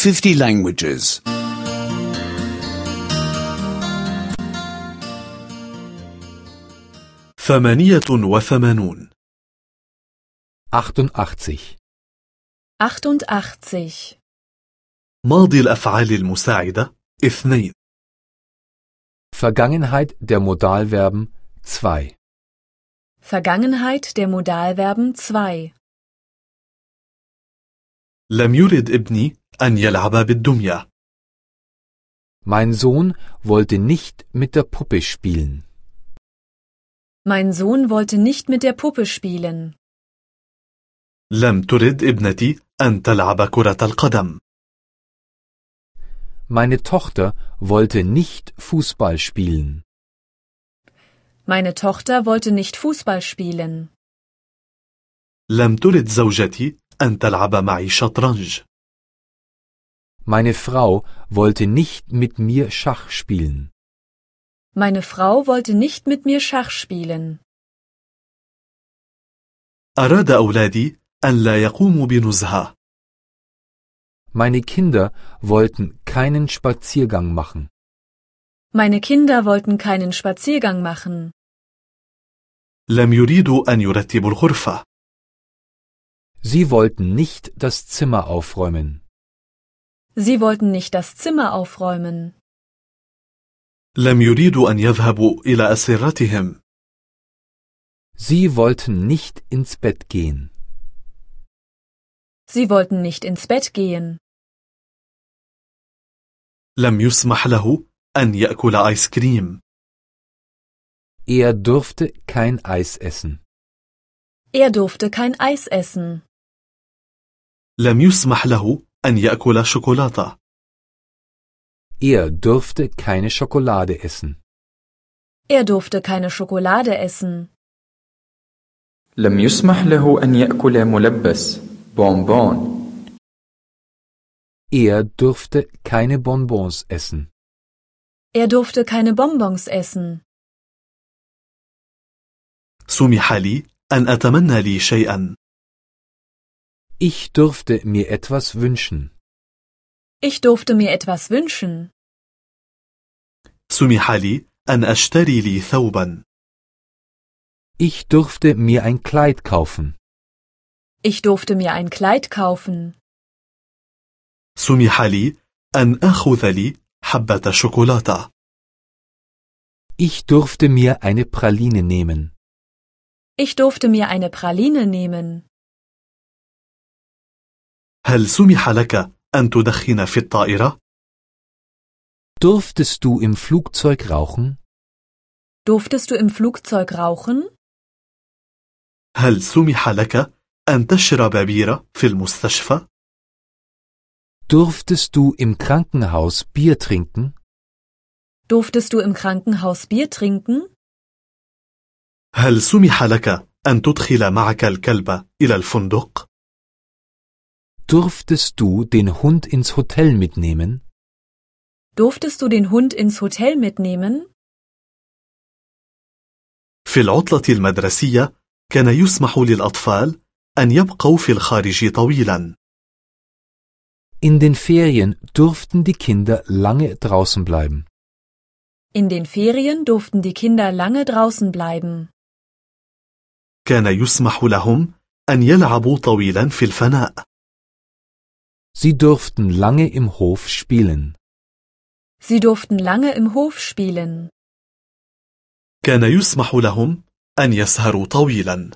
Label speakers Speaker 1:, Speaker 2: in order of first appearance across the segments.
Speaker 1: 50 languages.
Speaker 2: 88
Speaker 3: 88.
Speaker 4: 88.
Speaker 2: ماضي الأفعال المساعدة 2
Speaker 3: Vergangenheit der Modalverben 2.
Speaker 4: Vergangenheit der Modalverben 2.
Speaker 2: لم يرد ابني أن يلعب بالدمية.
Speaker 3: Mein Sohn wollte nicht mit der Puppe spielen.
Speaker 4: Mein Sohn wollte nicht mit der Puppe spielen.
Speaker 2: لم ترد ابنتي أن تلعب كرة القدم.
Speaker 3: Meine Tochter wollte nicht Fußball spielen.
Speaker 4: Meine Tochter wollte nicht Fußball spielen.
Speaker 2: لم ترد زوجتي أن تلعب معي شطرنج.
Speaker 3: Meine Frau wollte nicht mit mir Schach spielen.
Speaker 4: Meine Frau wollte nicht mit mir Schach spielen.
Speaker 2: أراد أولادي أن لا يقوموا بنزهة.
Speaker 3: Meine Kinder wollten keinen Spaziergang machen.
Speaker 4: Meine Kinder wollten keinen Spaziergang machen.
Speaker 2: لم يريدوا أن يرتبوا الغرفة.
Speaker 3: Sie wollten nicht das Zimmer aufräumen.
Speaker 4: Sie wollten nicht das Zimmer aufräumen.
Speaker 2: لم يريدوا أن يذهبوا إلى أسرتهم.
Speaker 3: Sie wollten nicht ins Bett gehen.
Speaker 4: Sie wollten nicht ins Bett gehen.
Speaker 2: لم يسمح له أن يأكل آيس كريم.
Speaker 3: Er durfte kein Eis essen.
Speaker 4: Er durfte kein Eis essen.
Speaker 2: لم يسمح له أن يأكل شوكولاتة.
Speaker 3: Er durfte keine Schokolade essen.
Speaker 4: Er durfte keine Schokolade essen.
Speaker 5: لم يسمح له أن يأكل ملبس بونبون.
Speaker 3: Er durfte keine Bonbons essen.
Speaker 4: Er durfte keine Bonbons essen.
Speaker 2: سمح لي أن أتمنى لي شيئا.
Speaker 3: Ich durfte mir etwas wünschen.
Speaker 4: Ich durfte mir etwas wünschen.
Speaker 2: سمح لي أن أشتري لي ثوبا.
Speaker 3: Ich durfte mir ein Kleid kaufen.
Speaker 4: Ich durfte mir ein Kleid kaufen.
Speaker 2: سمح لي أن أخذ لي حبة شوكولاتة.
Speaker 3: Ich durfte mir eine Praline nehmen.
Speaker 4: Ich durfte mir eine Praline nehmen.
Speaker 2: هل سمح لك أن تدخن في الطائرة؟
Speaker 3: Durftest du im Flugzeug rauchen?
Speaker 4: Durftest du im Flugzeug rauchen?
Speaker 2: هل سمح لك أن تشرب بيرة في المستشفى؟
Speaker 3: Durftest du im Krankenhaus Bier trinken?
Speaker 4: Durftest du im Krankenhaus Bier trinken?
Speaker 2: هل سمح لك أن تدخل معك الكلب إلى الفندق؟
Speaker 3: Durftest du den Hund ins Hotel mitnehmen?
Speaker 4: Durftest du den Hund ins Hotel mitnehmen?
Speaker 2: في العطلة المدرسية كان يسمح للأطفال أن يبقوا في الخارج طويلا.
Speaker 3: In den Ferien durften die Kinder lange draußen bleiben.
Speaker 4: In den Ferien durften die Kinder lange draußen bleiben.
Speaker 2: كان يسمح لهم أن يلعبوا طويلا في الفناء.
Speaker 3: Sie durften lange im Hof spielen.
Speaker 4: Sie durften lange im Hof spielen.
Speaker 2: كان يسمح لهم أن يسهروا طويلا.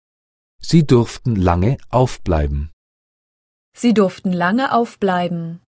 Speaker 3: Sie durften lange aufbleiben.
Speaker 4: Sie durften lange aufbleiben.